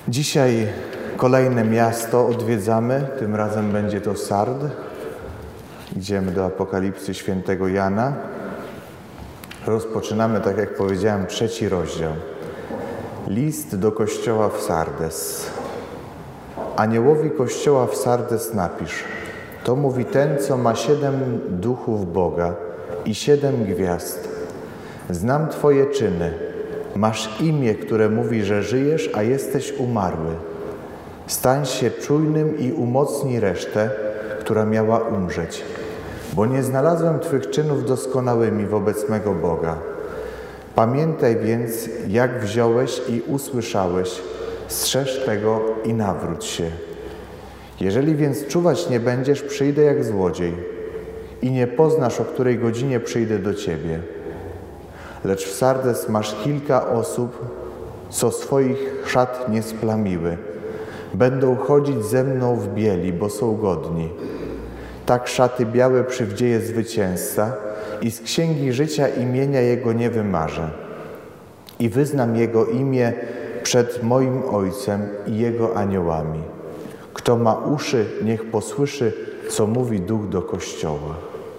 Dzisiaj kolejne miasto odwiedzamy, tym razem będzie to Sard. Idziemy do Apokalipsy Świętego Jana. Rozpoczynamy, tak jak powiedziałem, 3 rozdział. List do kościoła w Sardes. Aniołowi kościoła w Sardes napisz: to mówi ten, co ma 7 duchów Boga i 7 gwiazd. Znam Twoje czyny. Masz imię, które mówi, że żyjesz, a jesteś umarły. Stań się czujnym i umocnij resztę, która miała umrzeć. Bo nie znalazłem Twych czynów doskonałymi wobec mego Boga. Pamiętaj więc, jak wziąłeś i usłyszałeś, strzeż tego i nawróć się. Jeżeli więc czuwać nie będziesz, przyjdę jak złodziej i nie poznasz, o której godzinie przyjdę do Ciebie. Lecz w Sardes masz kilka osób, co swoich szat nie splamiły. Będą chodzić ze mną w bieli, bo są godni. Tak szaty białe przywdzieje zwycięzca i z księgi życia imienia Jego nie wymarzę. I wyznam Jego imię przed moim Ojcem i Jego aniołami. Kto ma uszy, niech posłyszy, co mówi Duch do Kościoła.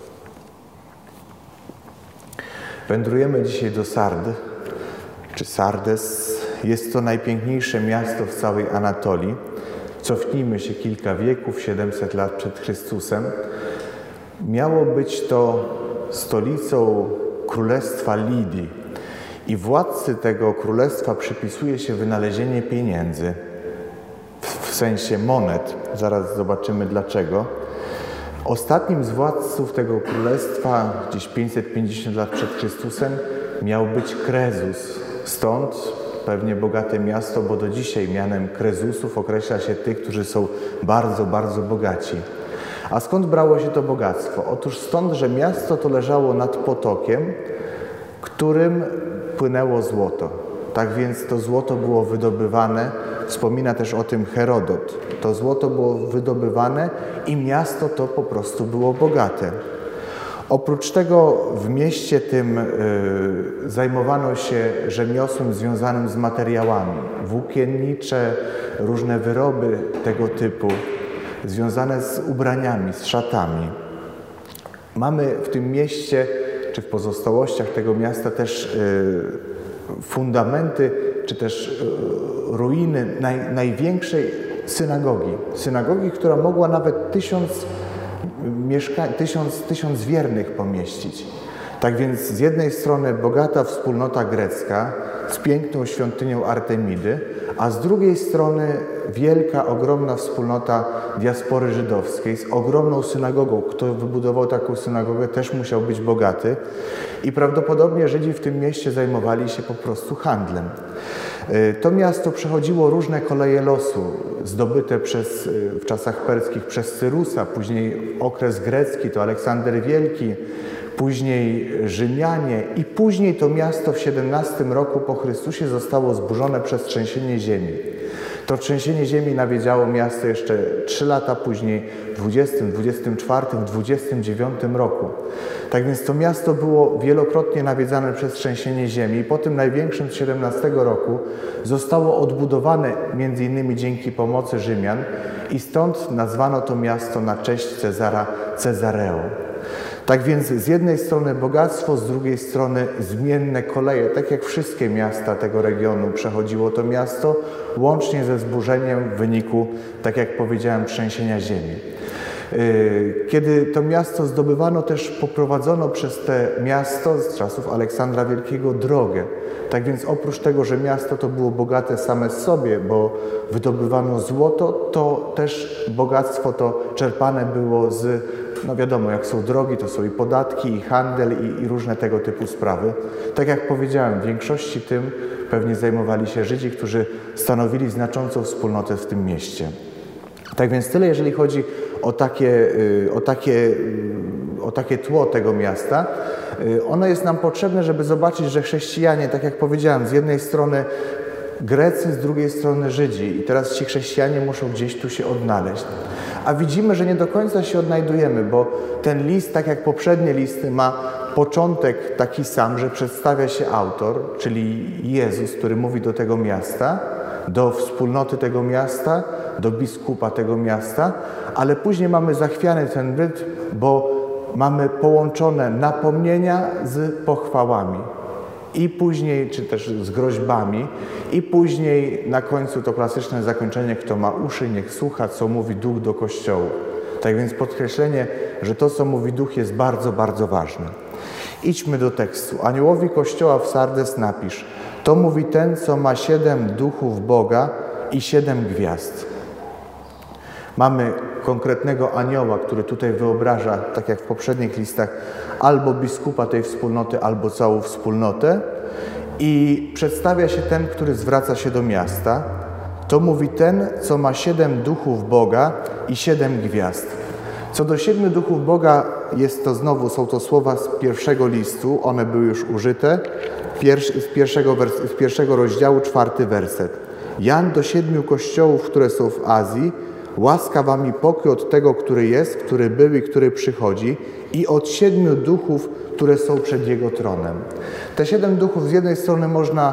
Wędrujemy dzisiaj do Sard, czy Sardes. Jest to najpiękniejsze miasto w całej Anatolii. Cofnijmy się kilka wieków, 700 lat przed Chrystusem. Miało być to stolicą Królestwa Lidii i władcy tego królestwa przypisuje się wynalezienie pieniędzy, w sensie monet. Zaraz zobaczymy dlaczego. Ostatnim z władców tego królestwa, gdzieś 550 lat przed Chrystusem, miał być Krezus. Stąd pewnie bogate miasto, bo do dzisiaj mianem Krezusów określa się tych, którzy są bardzo, bardzo bogaci. A skąd brało się to bogactwo? Otóż stąd, że miasto to leżało nad potokiem, którym płynęło złoto. Tak więc to złoto było wydobywane, wspomina też o tym Herodot. To złoto było wydobywane i miasto to po prostu było bogate. Oprócz tego w mieście tym zajmowano się rzemiosłem związanym z materiałami. Włókiennicze, różne wyroby tego typu, związane z ubraniami, z szatami. Mamy w tym mieście, czy w pozostałościach tego miasta też fundamenty, czy też ruiny największej synagogi, która mogła nawet 1000 wiernych pomieścić. Tak więc z jednej strony bogata wspólnota grecka z piękną świątynią Artemidy, a z drugiej strony wielka, ogromna wspólnota diaspory żydowskiej z ogromną synagogą. Kto wybudował taką synagogę, też musiał być bogaty i prawdopodobnie Żydzi w tym mieście zajmowali się po prostu handlem. To miasto przechodziło różne koleje losu, zdobyte w czasach perskich przez Cyrusa, później okres grecki, to Aleksander Wielki, później Rzymianie i później to miasto w 17 roku po Chrystusie zostało zburzone przez trzęsienie ziemi. To trzęsienie ziemi nawiedziało miasto jeszcze 3 lata później, w 20, 24, 29 roku. Tak więc to miasto było wielokrotnie nawiedzane przez trzęsienie ziemi. Po tym największym z 17 roku zostało odbudowane m.in. dzięki pomocy Rzymian i stąd nazwano to miasto na cześć Cezara Cezareo. Tak więc z jednej strony bogactwo, z drugiej strony zmienne koleje. Tak jak wszystkie miasta tego regionu przechodziło to miasto, łącznie ze zburzeniem w wyniku, tak jak powiedziałem, trzęsienia ziemi. Kiedy to miasto zdobywano, też poprowadzono przez to miasto z czasów Aleksandra Wielkiego drogę. Tak więc oprócz tego, że miasto to było bogate same z sobie, bo wydobywano złoto, to też bogactwo to czerpane było z, no wiadomo, jak są drogi, to są i podatki, i handel, i różne tego typu sprawy. Tak jak powiedziałem, w większości tym pewnie zajmowali się Żydzi, którzy stanowili znaczącą wspólnotę w tym mieście. Tak więc tyle, jeżeli chodzi o takie tło tego miasta. Ono jest nam potrzebne, żeby zobaczyć, że chrześcijanie, tak jak powiedziałem, z jednej strony Grecy, z drugiej strony Żydzi. I teraz ci chrześcijanie muszą gdzieś tu się odnaleźć. A widzimy, że nie do końca się odnajdujemy, bo ten list, tak jak poprzednie listy, ma początek taki sam, że przedstawia się autor, czyli Jezus, który mówi do tego miasta, do wspólnoty tego miasta, do biskupa tego miasta, ale później mamy zachwiany ten rytm, bo mamy połączone napomnienia z pochwałami. I później, czy też z groźbami, i później na końcu to klasyczne zakończenie, kto ma uszy, niech słucha, co mówi Duch do Kościołu. Tak więc podkreślenie, że to, co mówi Duch, jest bardzo, bardzo ważne. Idźmy do tekstu. Aniołowi Kościoła w Sardes napisz: to mówi ten, co ma 7 duchów Boga i 7 gwiazd. Mamy konkretnego anioła, który tutaj wyobraża, tak jak w poprzednich listach, albo biskupa tej wspólnoty, albo całą wspólnotę. I przedstawia się ten, który zwraca się do miasta. To mówi ten, co ma 7 duchów Boga i 7 gwiazd. Co do 7 duchów Boga, są to słowa z pierwszego listu, one były już użyte, z pierwszego rozdziału, 4 werset. Jan do 7 kościołów, które są w Azji, łaska wam i pokój od tego, który jest, który był i który przychodzi, i od 7 duchów, które są przed Jego tronem. Te 7 duchów z jednej strony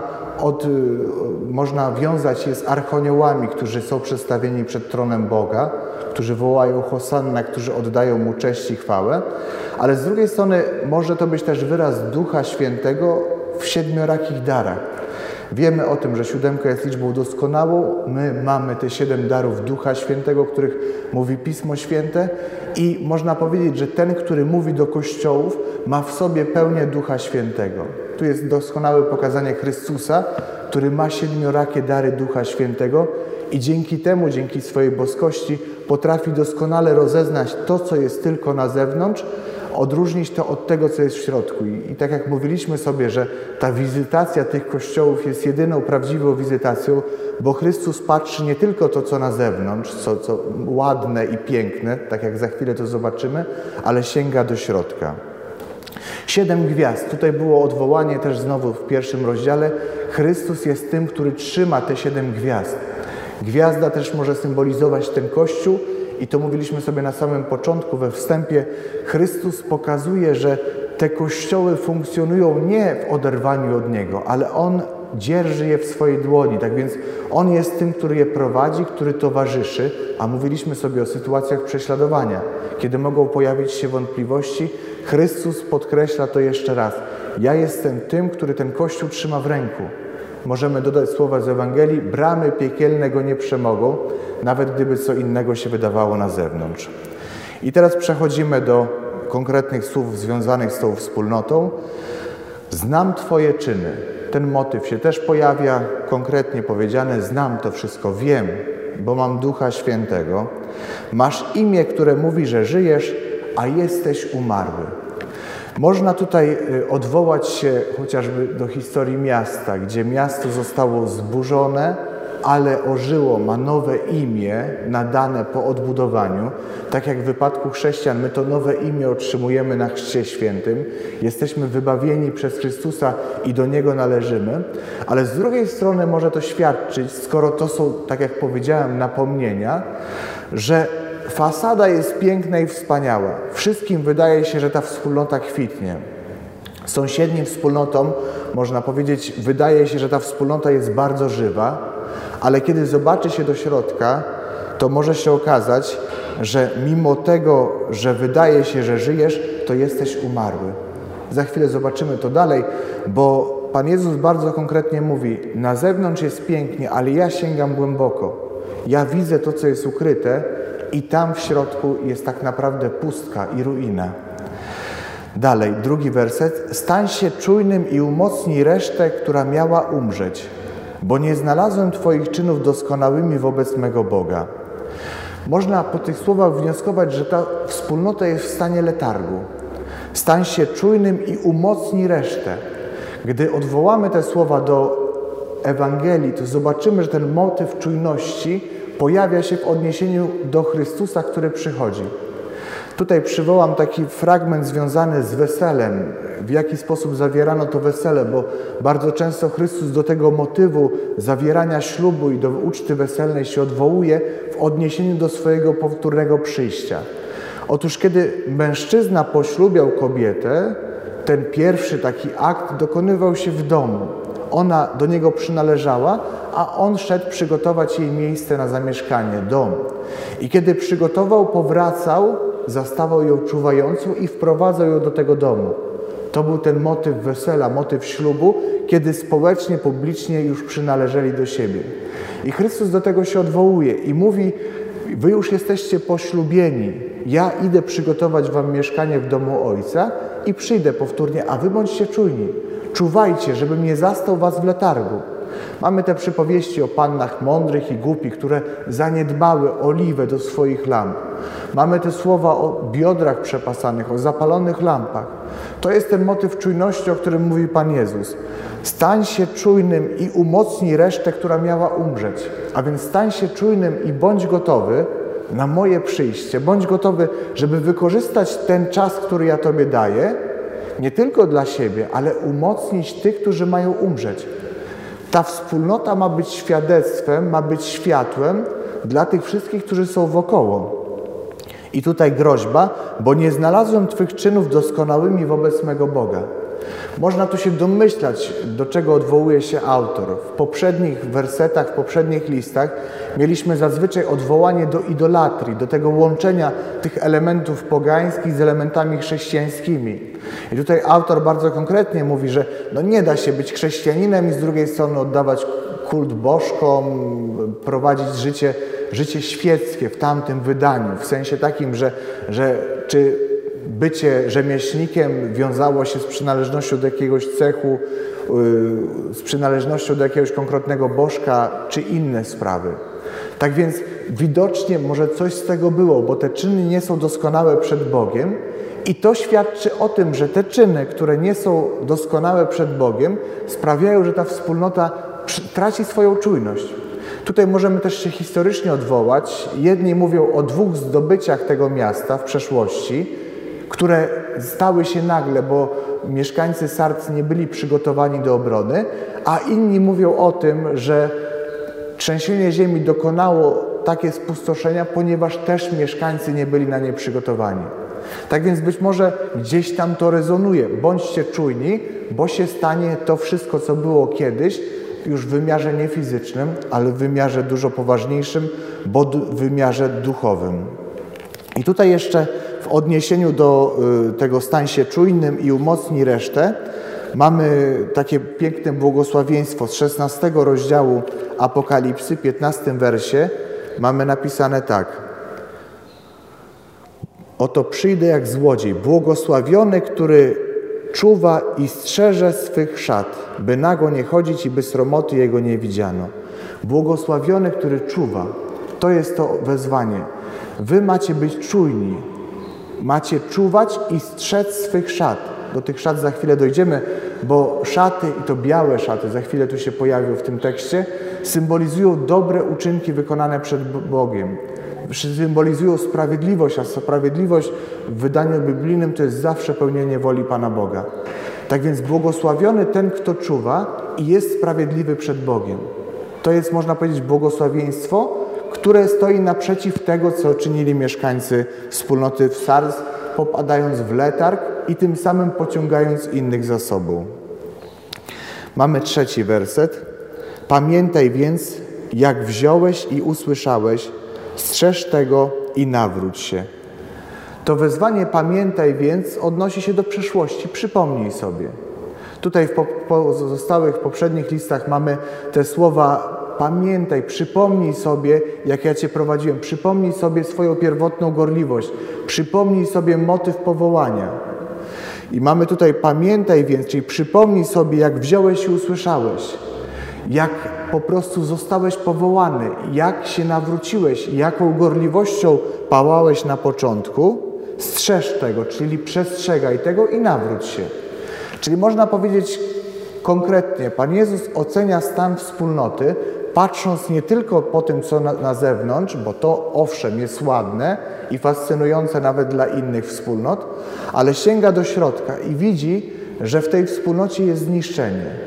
można wiązać je z archoniołami, którzy są przedstawieni przed tronem Boga, którzy wołają Hosanna, którzy oddają Mu cześć i chwałę, ale z drugiej strony może to być też wyraz Ducha Świętego w 7 darach. Wiemy o tym, że 7 jest liczbą doskonałą. My mamy te 7 darów Ducha Świętego, o których mówi Pismo Święte, i można powiedzieć, że ten, który mówi do kościołów, ma w sobie pełnię Ducha Świętego. Tu jest doskonałe pokazanie Chrystusa, który ma 7 dary Ducha Świętego i dzięki temu, dzięki swojej boskości potrafi doskonale rozeznać to, co jest tylko na zewnątrz, odróżnić to od tego, co jest w środku. I tak jak mówiliśmy sobie, że ta wizytacja tych kościołów jest jedyną prawdziwą wizytacją, bo Chrystus patrzy nie tylko to, co na zewnątrz, co ładne i piękne, tak jak za chwilę to zobaczymy, ale sięga do środka. 7 gwiazd. Tutaj było odwołanie też znowu w pierwszym rozdziale. Chrystus jest tym, który trzyma te 7 gwiazd. Gwiazda też może symbolizować ten Kościół i to mówiliśmy sobie na samym początku, we wstępie. Chrystus pokazuje, że te kościoły funkcjonują nie w oderwaniu od Niego, ale On dzierży je w swojej dłoni. Tak więc On jest tym, który je prowadzi, który towarzyszy, a mówiliśmy sobie o sytuacjach prześladowania. Kiedy mogą pojawić się wątpliwości, Chrystus podkreśla to jeszcze raz. Ja jestem tym, który ten Kościół trzyma w ręku. Możemy dodać słowa z Ewangelii: bramy piekielne go nie przemogą, nawet gdyby co innego się wydawało na zewnątrz. I teraz przechodzimy do konkretnych słów związanych z tą wspólnotą. Znam Twoje czyny. Ten motyw się też pojawia, konkretnie powiedziane: znam to wszystko, wiem, bo mam Ducha Świętego. Masz imię, które mówi, że żyjesz, a jesteś umarły. Można tutaj odwołać się chociażby do historii miasta, gdzie miasto zostało zburzone, ale ożyło, ma nowe imię nadane po odbudowaniu. Tak jak w wypadku chrześcijan, my to nowe imię otrzymujemy na Chrzcie Świętym. Jesteśmy wybawieni przez Chrystusa i do Niego należymy. Ale z drugiej strony może to świadczyć, skoro to są, tak jak powiedziałem, napomnienia, że fasada jest piękna i wspaniała. Wszystkim wydaje się, że ta wspólnota kwitnie. Sąsiednim wspólnotom, można powiedzieć, wydaje się, że ta wspólnota jest bardzo żywa, ale kiedy zobaczy się do środka, to może się okazać, że mimo tego, że wydaje się, że żyjesz, to jesteś umarły. Za chwilę zobaczymy to dalej, bo Pan Jezus bardzo konkretnie mówi: na zewnątrz jest pięknie, ale ja sięgam głęboko. Ja widzę to, co jest ukryte, i tam w środku jest tak naprawdę pustka i ruina. Dalej, 2 werset. Stań się czujnym i umocnij resztę, która miała umrzeć, bo nie znalazłem Twoich czynów doskonałymi wobec mego Boga. Można po tych słowach wnioskować, że ta wspólnota jest w stanie letargu. Stań się czujnym i umocnij resztę. Gdy odwołamy te słowa do Ewangelii, to zobaczymy, że ten motyw czujności pojawia się w odniesieniu do Chrystusa, który przychodzi. Tutaj przywołam taki fragment związany z weselem, w jaki sposób zawierano to wesele, bo bardzo często Chrystus do tego motywu zawierania ślubu i do uczty weselnej się odwołuje w odniesieniu do swojego powtórnego przyjścia. Otóż kiedy mężczyzna poślubiał kobietę, ten pierwszy taki akt dokonywał się w domu. Ona do niego przynależała, a on szedł przygotować jej miejsce na zamieszkanie, dom. I kiedy przygotował, powracał, zastawał ją czuwającą i wprowadzał ją do tego domu. To był ten motyw wesela, motyw ślubu, kiedy społecznie, publicznie już przynależeli do siebie. I Chrystus do tego się odwołuje i mówi: wy już jesteście poślubieni, ja idę przygotować wam mieszkanie w domu Ojca i przyjdę powtórnie, a wy bądźcie czujni. Czuwajcie, żebym nie zastał was w letargu. Mamy te przypowieści o pannach mądrych i głupich, które zaniedbały oliwę do swoich lamp. Mamy te słowa o biodrach przepasanych, o zapalonych lampach. To jest ten motyw czujności, o którym mówi Pan Jezus. Stań się czujnym i umocnij resztę, która miała umrzeć. A więc stań się czujnym i bądź gotowy na moje przyjście. Bądź gotowy, żeby wykorzystać ten czas, który ja Tobie daję, nie tylko dla siebie, ale umocnić tych, którzy mają umrzeć. Ta wspólnota ma być świadectwem, ma być światłem dla tych wszystkich, którzy są wokoło. I tutaj groźba, bo nie znalazłem Twych czynów doskonałymi wobec mego Boga. Można tu się domyślać, do czego odwołuje się autor. W poprzednich wersetach, w poprzednich listach mieliśmy zazwyczaj odwołanie do idolatrii, do tego łączenia tych elementów pogańskich z elementami chrześcijańskimi. I tutaj autor bardzo konkretnie mówi, że nie da się być chrześcijaninem i z drugiej strony oddawać kult bożkom, prowadzić życie świeckie w tamtym wydaniu. W sensie takim, że czy bycie rzemieślnikiem wiązało się z przynależnością do jakiegoś cechu, z przynależnością do jakiegoś konkretnego bożka, czy inne sprawy. Tak więc widocznie może coś z tego było, bo te czyny nie są doskonałe przed Bogiem i to świadczy o tym, że te czyny, które nie są doskonałe przed Bogiem, sprawiają, że ta wspólnota traci swoją czujność. Tutaj możemy też się historycznie odwołać. Jedni mówią o 2 zdobyciach tego miasta w przeszłości, które stały się nagle, bo mieszkańcy Sardz nie byli przygotowani do obrony, a inni mówią o tym, że trzęsienie ziemi dokonało takie spustoszenia, ponieważ też mieszkańcy nie byli na nie przygotowani. Tak więc być może gdzieś tam to rezonuje. Bądźcie czujni, bo się stanie to wszystko, co było kiedyś, już w wymiarze nie fizycznym, ale w wymiarze dużo poważniejszym, bo w wymiarze duchowym. I tutaj jeszcze w odniesieniu do tego stań się czujnym i umocnij resztę, mamy takie piękne błogosławieństwo z 16 rozdziału Apokalipsy, 15 wersie. Mamy napisane tak. Oto przyjdę jak złodziej, błogosławiony, który czuwa i strzeże swych szat, by nago nie chodzić i by sromoty jego nie widziano. Błogosławiony, który czuwa. To jest to wezwanie. Wy macie być czujni. Macie czuwać i strzec swych szat. Do tych szat za chwilę dojdziemy, bo szaty, i to białe szaty, za chwilę tu się pojawią w tym tekście, symbolizują dobre uczynki wykonane przed Bogiem. Symbolizują sprawiedliwość, a sprawiedliwość w wydaniu biblijnym to jest zawsze pełnienie woli Pana Boga. Tak więc błogosławiony ten, kto czuwa i jest sprawiedliwy przed Bogiem. To jest, można powiedzieć, błogosławieństwo, które stoi naprzeciw tego, co czynili mieszkańcy wspólnoty w Sardz, popadając w letarg i tym samym pociągając innych za sobą. Mamy 3 werset. Pamiętaj więc, jak wziąłeś i usłyszałeś, strzeż tego i nawróć się. To wezwanie pamiętaj więc odnosi się do przeszłości. Przypomnij sobie. Tutaj w pozostałych poprzednich listach mamy te słowa pamiętaj, przypomnij sobie, jak ja Cię prowadziłem. Przypomnij sobie swoją pierwotną gorliwość. Przypomnij sobie motyw powołania. I mamy tutaj pamiętaj więc, czyli przypomnij sobie, jak wziąłeś i usłyszałeś. Jak po prostu zostałeś powołany, jak się nawróciłeś, jaką gorliwością pałałeś na początku, strzeż tego, czyli przestrzegaj tego i nawróć się. Czyli można powiedzieć konkretnie, Pan Jezus ocenia stan wspólnoty, patrząc nie tylko po tym, co na zewnątrz, bo to owszem jest ładne i fascynujące nawet dla innych wspólnot, ale sięga do środka i widzi, że w tej wspólnocie jest zniszczenie.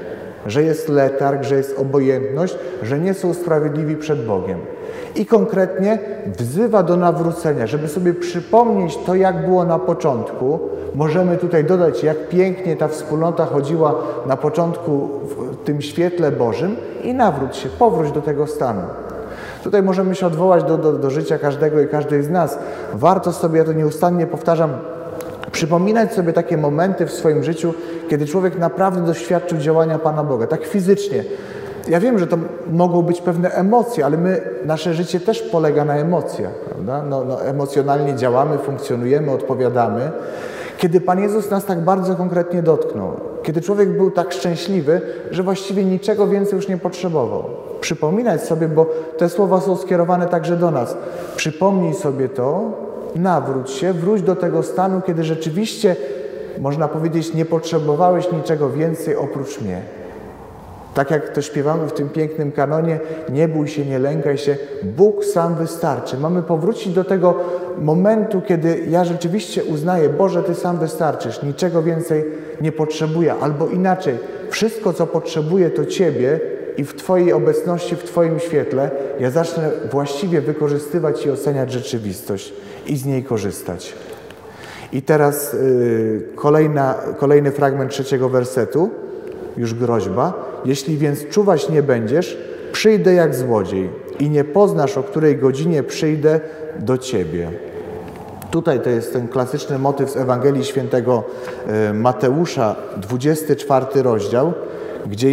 że jest letarg, że jest obojętność, że nie są sprawiedliwi przed Bogiem. I konkretnie wzywa do nawrócenia, żeby sobie przypomnieć to, jak było na początku. Możemy tutaj dodać, jak pięknie ta wspólnota chodziła na początku w tym świetle Bożym i nawróć się, powróć do tego stanu. Tutaj możemy się odwołać do życia każdego i każdej z nas. Warto sobie, ja to nieustannie powtarzam, przypominać sobie takie momenty w swoim życiu, kiedy człowiek naprawdę doświadczył działania Pana Boga, tak fizycznie. Ja wiem, że to mogą być pewne emocje, ale nasze życie też polega na emocjach, prawda? Emocjonalnie działamy, funkcjonujemy, odpowiadamy. Kiedy Pan Jezus nas tak bardzo konkretnie dotknął, kiedy człowiek był tak szczęśliwy, że właściwie niczego więcej już nie potrzebował. Przypominać sobie, bo te słowa są skierowane także do nas. Przypomnij sobie to, nawróć się, wróć do tego stanu, kiedy rzeczywiście, można powiedzieć, nie potrzebowałeś niczego więcej oprócz mnie. Tak jak to śpiewamy w tym pięknym kanonie, nie bój się, nie lękaj się, Bóg sam wystarczy. Mamy powrócić do tego momentu, kiedy ja rzeczywiście uznaję, Boże, Ty sam wystarczysz, niczego więcej nie potrzebuję. Albo inaczej, wszystko, co potrzebuję, to Ciebie i w Twojej obecności, w Twoim świetle ja zacznę właściwie wykorzystywać i oceniać rzeczywistość i z niej korzystać. I teraz kolejny fragment 3 wersetu, już groźba. Jeśli więc czuwać nie będziesz, przyjdę jak złodziej i nie poznasz, o której godzinie przyjdę do Ciebie. Tutaj to jest ten klasyczny motyw z Ewangelii Świętego Mateusza, 24 rozdział, gdzie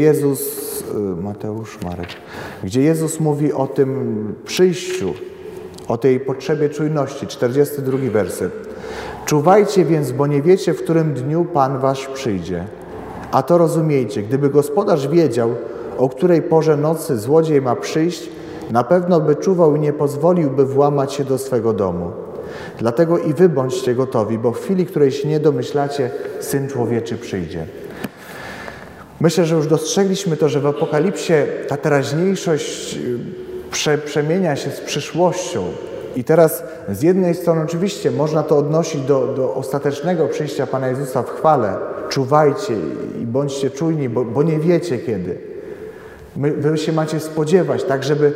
gdzie Jezus mówi o tym przyjściu, o tej potrzebie czujności, 42 werset. Czuwajcie więc, bo nie wiecie, w którym dniu Pan Wasz przyjdzie. A to rozumiejcie, gdyby gospodarz wiedział, o której porze nocy złodziej ma przyjść, na pewno by czuwał i nie pozwoliłby włamać się do swego domu. Dlatego i wy bądźcie gotowi, bo w chwili, której się nie domyślacie, Syn Człowieczy przyjdzie. Myślę, że już dostrzegliśmy to, że w Apokalipsie ta teraźniejszość przemienia się z przyszłością. I teraz z jednej strony oczywiście można to odnosić do ostatecznego przyjścia Pana Jezusa w chwale. Czuwajcie i bądźcie czujni, bo nie wiecie kiedy. Wy się macie spodziewać, tak żeby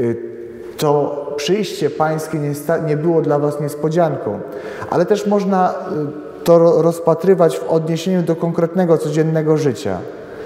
to przyjście Pańskie nie było dla was niespodzianką. Ale też można to rozpatrywać w odniesieniu do konkretnego, codziennego życia.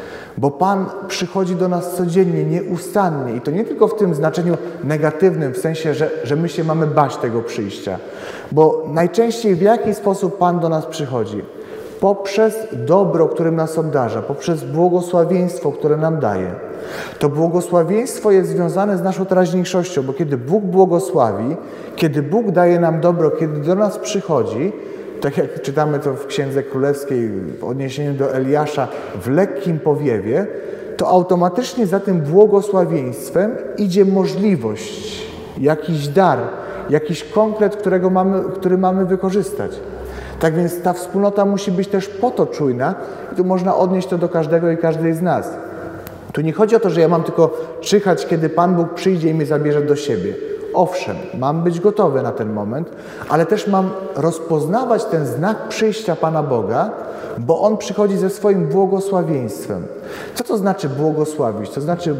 Bo Pan przychodzi do nas codziennie, nieustannie i to nie tylko w tym znaczeniu negatywnym, w sensie, że my się mamy bać tego przyjścia. Bo najczęściej w jaki sposób Pan do nas przychodzi? Poprzez dobro, którym nas obdarza, poprzez błogosławieństwo, które nam daje. To błogosławieństwo jest związane z naszą teraźniejszością, bo kiedy Bóg błogosławi, kiedy Bóg daje nam dobro, kiedy do nas przychodzi, tak jak czytamy to w Księdze Królewskiej w odniesieniu do Eliasza, w lekkim powiewie, to automatycznie za tym błogosławieństwem idzie możliwość, jakiś dar, jakiś konkret, który mamy wykorzystać. Tak więc ta wspólnota musi być też po to czujna i tu można odnieść to do każdego i każdej z nas. Tu nie chodzi o to, że ja mam tylko czyhać, kiedy Pan Bóg przyjdzie i mnie zabierze do siebie. Owszem, mam być gotowy na ten moment, ale też mam rozpoznawać ten znak przyjścia Pana Boga, bo On przychodzi ze swoim błogosławieństwem. Co to znaczy błogosławić? To znaczy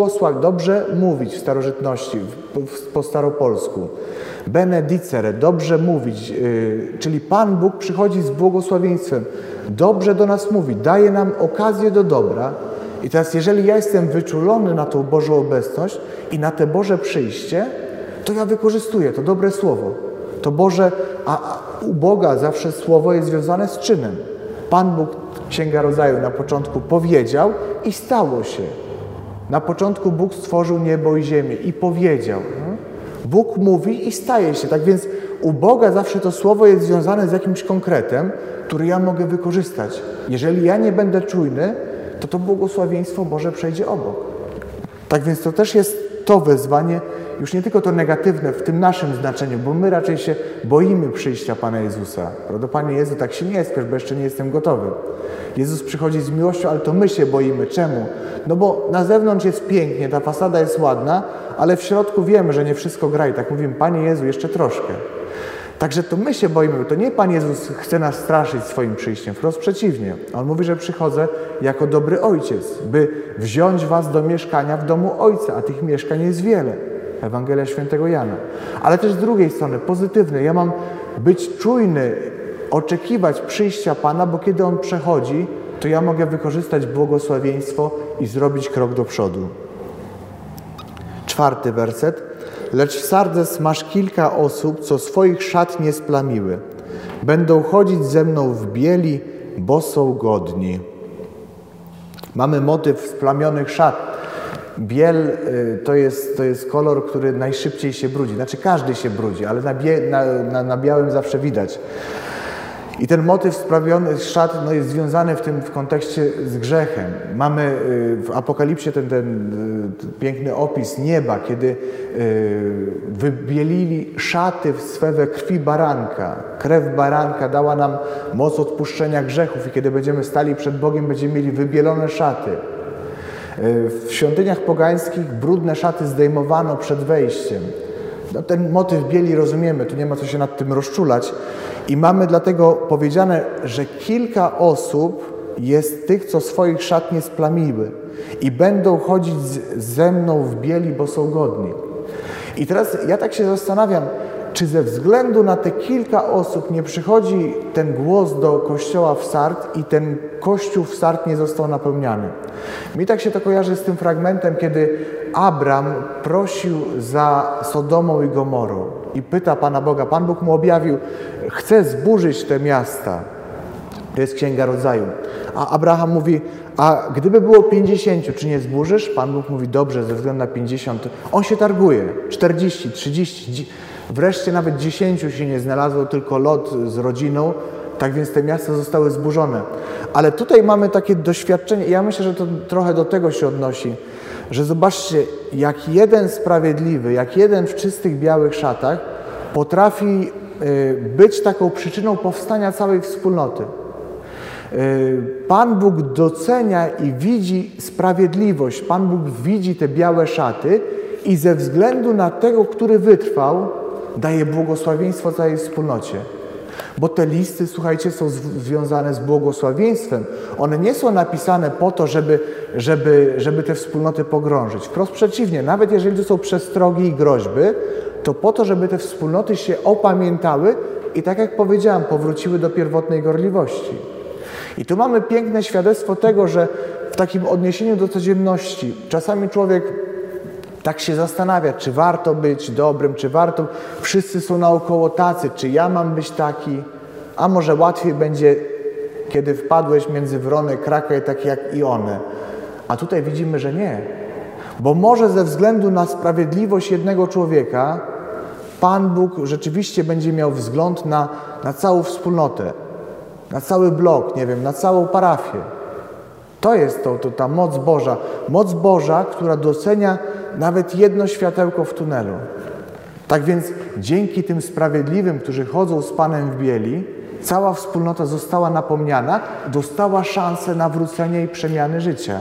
dobrze mówić w starożytności, po staropolsku. Benedicere, dobrze mówić, czyli Pan Bóg przychodzi z błogosławieństwem. Dobrze do nas mówi, daje nam okazję do dobra. I teraz jeżeli ja jestem wyczulony na tą Bożą obecność i na te Boże przyjście, to ja wykorzystuję to dobre słowo. To Boże, a u Boga zawsze słowo jest związane z czynem. Pan Bóg, Księga Rodzaju, na początku powiedział i stało się. Na początku Bóg stworzył niebo i ziemię i powiedział. Bóg mówi i staje się. Tak więc u Boga zawsze to słowo jest związane z jakimś konkretem, który ja mogę wykorzystać. Jeżeli ja nie będę czujny, to błogosławieństwo Boże przejdzie obok. Tak więc to też jest to wezwanie, już nie tylko to negatywne w tym naszym znaczeniu, bo my raczej się boimy przyjścia Pana Jezusa. Prawda? Panie Jezu, tak się nie spiesz, bo jeszcze nie jestem gotowy. Jezus przychodzi z miłością, ale to my się boimy. Czemu? No bo na zewnątrz jest pięknie, ta fasada jest ładna, ale w środku wiemy, że nie wszystko gra i tak mówimy, Panie Jezu, jeszcze troszkę. Także to my się boimy, to nie Pan Jezus chce nas straszyć swoim przyjściem, wprost przeciwnie. On mówi, że przychodzę jako dobry ojciec, by wziąć was do mieszkania w domu Ojca, a tych mieszkań jest wiele. Ewangelia Świętego Jana. Ale też z drugiej strony, pozytywne. Ja mam być czujny, oczekiwać przyjścia Pana, bo kiedy On przechodzi, to ja mogę wykorzystać błogosławieństwo i zrobić krok do przodu. 4. werset. Lecz w Sardes masz kilka osób, co swoich szat nie splamiły. Będą chodzić ze mną w bieli, bo są godni. Mamy motyw splamionych szat. Biel to jest kolor, który najszybciej się brudzi. Znaczy każdy się brudzi, ale na białym zawsze widać. I ten motyw splamionych szat jest związany w kontekście z grzechem. Mamy w Apokalipsie ten piękny opis nieba, kiedy wybielili szaty swe we krwi baranka. Krew baranka dała nam moc odpuszczenia grzechów i kiedy będziemy stali przed Bogiem, będziemy mieli wybielone szaty. W świątyniach pogańskich brudne szaty zdejmowano przed wejściem. Ten motyw bieli rozumiemy, tu nie ma co się nad tym rozczulać. I mamy dlatego powiedziane, że kilka osób jest tych, co swoich szat nie splamiły i będą chodzić ze mną w bieli, bo są godni. I teraz ja tak się zastanawiam, czy ze względu na te kilka osób nie przychodzi ten głos do kościoła w Sard i ten kościół w Sard nie został napełniany. Mi tak się to kojarzy z tym fragmentem, kiedy Abram prosił za Sodomą i Gomorą i pyta Pana Boga. Pan Bóg mu objawił, chce zburzyć te miasta. To jest Księga Rodzaju. A Abraham mówi, a gdyby było 50, czy nie zburzysz? Pan Bóg mówi, dobrze, ze względu na 50. On się targuje, 40, 30, wreszcie nawet 10 się nie znalazło, tylko Lot z rodziną. Tak więc te miasta zostały zburzone. Ale tutaj mamy takie doświadczenie, i ja myślę, że to trochę do tego się odnosi, że zobaczcie, jak jeden sprawiedliwy, jak jeden w czystych białych szatach potrafi być taką przyczyną powstania całej wspólnoty. Pan Bóg docenia i widzi sprawiedliwość. Pan Bóg widzi te białe szaty i ze względu na tego, który wytrwał, daje błogosławieństwo całej wspólnocie. Bo te listy, słuchajcie, są związane z błogosławieństwem. One nie są napisane po to, żeby te wspólnoty pogrążyć. Wprost przeciwnie, nawet jeżeli to są przestrogi i groźby, to po to, żeby te wspólnoty się opamiętały i tak jak powiedziałam, powróciły do pierwotnej gorliwości. I tu mamy piękne świadectwo tego, że w takim odniesieniu do codzienności czasami człowiek tak się zastanawia, czy warto być dobrym, czy warto, wszyscy są naokoło tacy, czy ja mam być taki, a może łatwiej będzie, kiedy wpadłeś między wrony krakaj, tak jak i one. A tutaj widzimy, że nie. Bo może ze względu na sprawiedliwość jednego człowieka Pan Bóg rzeczywiście będzie miał wzgląd na całą wspólnotę, na cały blok, nie wiem, na całą parafię. To jest ta moc Boża, która docenia nawet jedno światełko w tunelu. Tak więc dzięki tym sprawiedliwym, którzy chodzą z Panem w bieli, cała wspólnota została napomniana, dostała szansę nawrócenia i przemiany życia.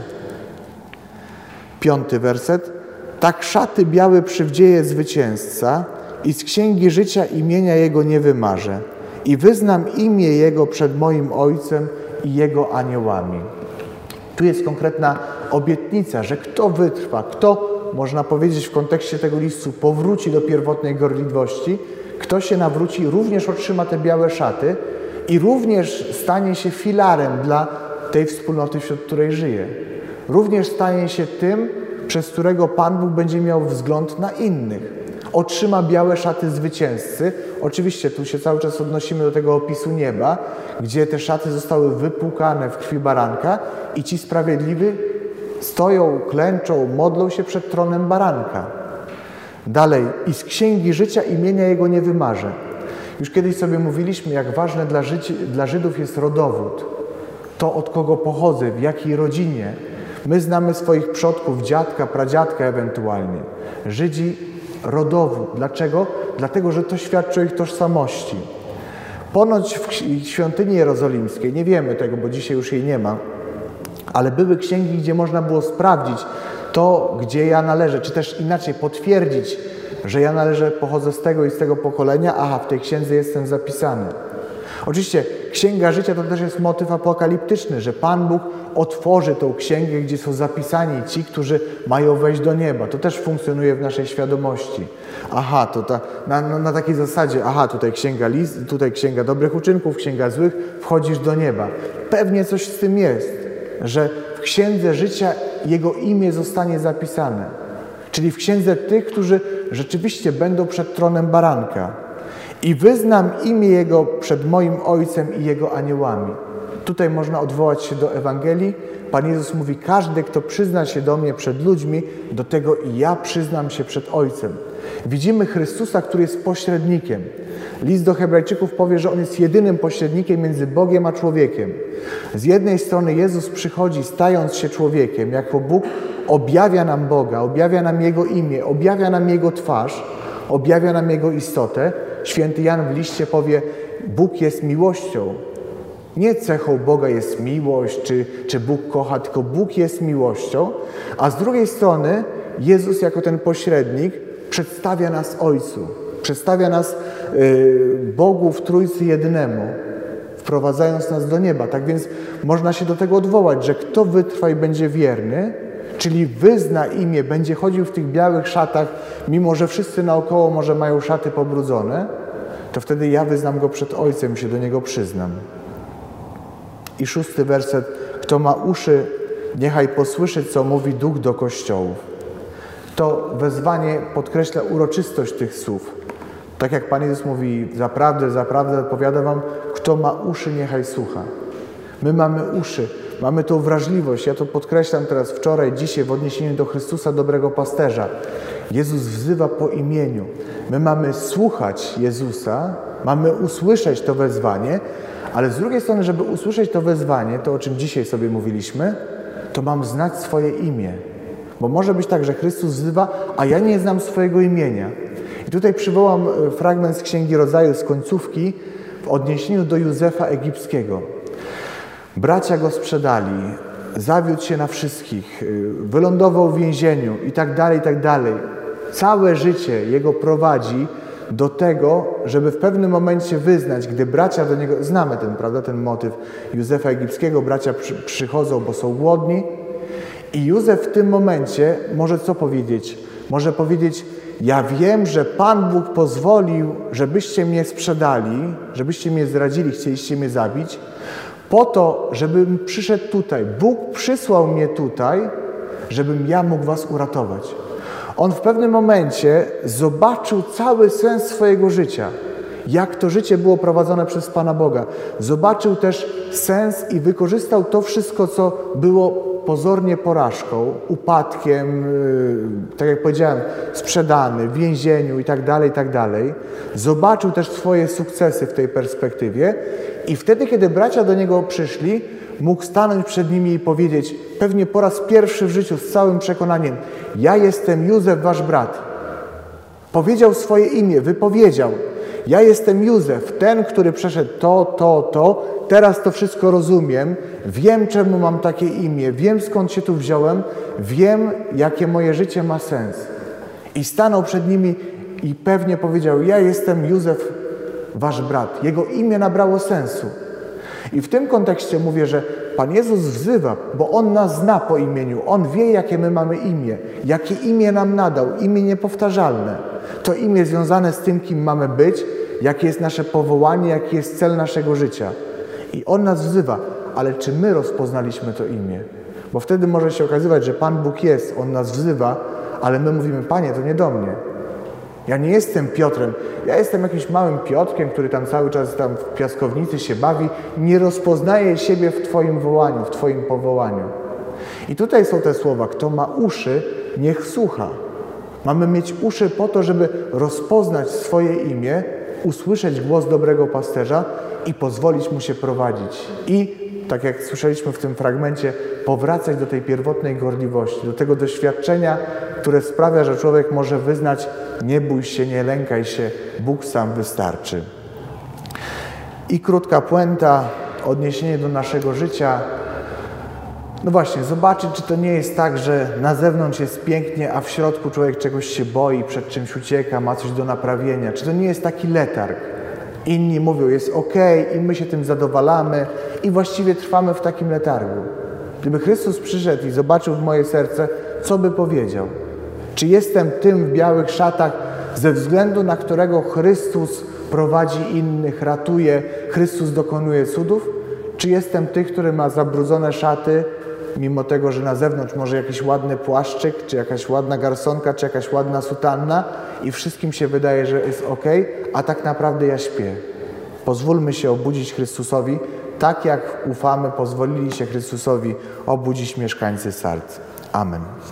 5. werset. Tak szaty białe przywdzieje zwycięzca i z księgi życia imienia Jego nie wymarzę. I wyznam imię Jego przed moim Ojcem i Jego aniołami. Tu jest konkretna obietnica, że kto wytrwa, kto, można powiedzieć w kontekście tego listu, powróci do pierwotnej gorliwości, kto się nawróci, również otrzyma te białe szaty i również stanie się filarem dla tej wspólnoty, wśród której żyje. Również stanie się tym, przez którego Pan Bóg będzie miał wzgląd na innych. Otrzyma białe szaty zwycięzcy. Oczywiście tu się cały czas odnosimy do tego opisu nieba, gdzie te szaty zostały wypłukane w krwi baranka i ci sprawiedliwi stoją, klęczą, modlą się przed tronem baranka. Dalej, i z księgi życia imienia Jego nie wymarzę. Już kiedyś sobie mówiliśmy, jak ważne dla Żydów jest rodowód. To, od kogo pochodzę, w jakiej rodzinie. My znamy swoich przodków, dziadka, pradziadka ewentualnie. Żydzi rodowód. Dlaczego? Dlatego, że to świadczy o ich tożsamości. Ponoć w świątyni jerozolimskiej, nie wiemy tego, bo dzisiaj już jej nie ma, ale były księgi, gdzie można było sprawdzić, to, gdzie ja należę, czy też inaczej potwierdzić, że ja pochodzę z tego i z tego pokolenia, aha, w tej księdze jestem zapisany. Oczywiście Księga Życia to też jest motyw apokaliptyczny, że Pan Bóg otworzy tą księgę, gdzie są zapisani ci, którzy mają wejść do nieba. To też funkcjonuje w naszej świadomości. Aha, to na takiej zasadzie, aha, tutaj księga dobrych uczynków, księga złych, wchodzisz do nieba. Pewnie coś z tym jest, że w Księdze Życia Jego imię zostanie zapisane. Czyli w księdze tych, którzy rzeczywiście będą przed tronem baranka. I wyznam imię Jego przed moim Ojcem i Jego aniołami. Tutaj można odwołać się do Ewangelii. Pan Jezus mówi, każdy, kto przyzna się do mnie przed ludźmi, do tego i ja przyznam się przed Ojcem. Widzimy Chrystusa, który jest pośrednikiem. List do Hebrajczyków powie, że On jest jedynym pośrednikiem między Bogiem a człowiekiem. Z jednej strony Jezus przychodzi, stając się człowiekiem, jako Bóg objawia nam Boga, objawia nam Jego imię, objawia nam Jego twarz, objawia nam Jego istotę. Święty Jan w liście powie, Bóg jest miłością. Nie cechą Boga jest miłość, czy Bóg kocha, tylko Bóg jest miłością. A z drugiej strony Jezus jako ten pośrednik przedstawia nas Ojcu. Przedstawia nas Bogu w Trójcy Jednemu, wprowadzając nas do nieba. Tak więc można się do tego odwołać, że kto wytrwa i będzie wierny, czyli wyzna imię, będzie chodził w tych białych szatach, mimo że wszyscy naokoło może mają szaty pobrudzone, to wtedy ja wyznam Go przed Ojcem i się do Niego przyznam. I 6 werset. Kto ma uszy, niechaj posłyszy, co mówi Duch do kościołów. To wezwanie podkreśla uroczystość tych słów. Tak jak Pan Jezus mówi, zaprawdę powiadam wam, kto ma uszy, niechaj słucha. My mamy uszy, mamy tą wrażliwość. Ja to podkreślam teraz wczoraj, dzisiaj w odniesieniu do Chrystusa, dobrego pasterza. Jezus wzywa po imieniu. My mamy słuchać Jezusa, mamy usłyszeć to wezwanie, ale z drugiej strony, żeby usłyszeć to wezwanie, to o czym dzisiaj sobie mówiliśmy, to mam znać swoje imię. Bo może być tak, że Chrystus wzywa, a ja nie znam swojego imienia. I tutaj przywołam fragment z Księgi Rodzaju, z końcówki, w odniesieniu do Józefa Egipskiego. Bracia go sprzedali, zawiódł się na wszystkich, wylądował w więzieniu i tak dalej, i tak dalej. Całe życie jego prowadzi do tego, żeby w pewnym momencie wyznać, gdy bracia do niego, znamy ten motyw Józefa Egipskiego, bracia przychodzą, bo są głodni i Józef w tym momencie może co powiedzieć? Może powiedzieć, ja wiem, że Pan Bóg pozwolił, żebyście mnie sprzedali, żebyście mnie zdradzili, chcieliście mnie zabić, po to, żebym przyszedł tutaj. Bóg przysłał mnie tutaj, żebym ja mógł was uratować. On w pewnym momencie zobaczył cały sens swojego życia, jak to życie było prowadzone przez Pana Boga. Zobaczył też sens i wykorzystał to wszystko, co było pozornie porażką, upadkiem, tak jak powiedziałem, sprzedany, w więzieniu i tak dalej. Zobaczył też swoje sukcesy w tej perspektywie i wtedy, kiedy bracia do niego przyszli, mógł stanąć przed nimi i powiedzieć, pewnie po raz pierwszy w życiu z całym przekonaniem, ja jestem Józef, wasz brat. Powiedział swoje imię, wypowiedział, ja jestem Józef, ten, który przeszedł to, teraz to wszystko rozumiem, wiem, czemu mam takie imię, wiem, skąd się tu wziąłem, wiem, jakie moje życie ma sens. I stanął przed nimi i pewnie powiedział, ja jestem Józef, wasz brat. Jego imię nabrało sensu. I w tym kontekście mówię, że Pan Jezus wzywa, bo On nas zna po imieniu. On wie, jakie my mamy imię, jakie imię nam nadał, imię niepowtarzalne. To imię związane z tym, kim mamy być, jakie jest nasze powołanie, jaki jest cel naszego życia. I On nas wzywa, ale czy my rozpoznaliśmy to imię? Bo wtedy może się okazywać, że Pan Bóg jest, On nas wzywa, ale my mówimy, Panie, to nie do mnie. Ja nie jestem Piotrem, ja jestem jakimś małym Piotrkiem, który tam cały czas tam w piaskownicy się bawi, nie rozpoznaje siebie w Twoim wołaniu, w Twoim powołaniu. I tutaj są te słowa, kto ma uszy, niech słucha. Mamy mieć uszy po to, żeby rozpoznać swoje imię, usłyszeć głos dobrego pasterza i pozwolić mu się prowadzić. I, tak jak słyszeliśmy w tym fragmencie, powracać do tej pierwotnej gorliwości, do tego doświadczenia, które sprawia, że człowiek może wyznać, nie bój się, nie lękaj się, Bóg sam wystarczy. I krótka puenta, odniesienie do naszego życia. No właśnie, zobaczyć, czy to nie jest tak, że na zewnątrz jest pięknie, a w środku człowiek czegoś się boi, przed czymś ucieka, ma coś do naprawienia. Czy to nie jest taki letarg? Inni mówią, jest okej, i my się tym zadowalamy i właściwie trwamy w takim letargu. Gdyby Chrystus przyszedł i zobaczył w moje serce, co by powiedział? Czy jestem tym w białych szatach, ze względu na którego Chrystus prowadzi innych, ratuje, Chrystus dokonuje cudów? Czy jestem tych, który ma zabrudzone szaty, mimo tego, że na zewnątrz może jakiś ładny płaszczyk, czy jakaś ładna garsonka, czy jakaś ładna sutanna i wszystkim się wydaje, że jest okej, a tak naprawdę ja śpię. Pozwólmy się obudzić Chrystusowi, tak jak ufamy, pozwolili się Chrystusowi obudzić mieszkańcy Sard. Amen.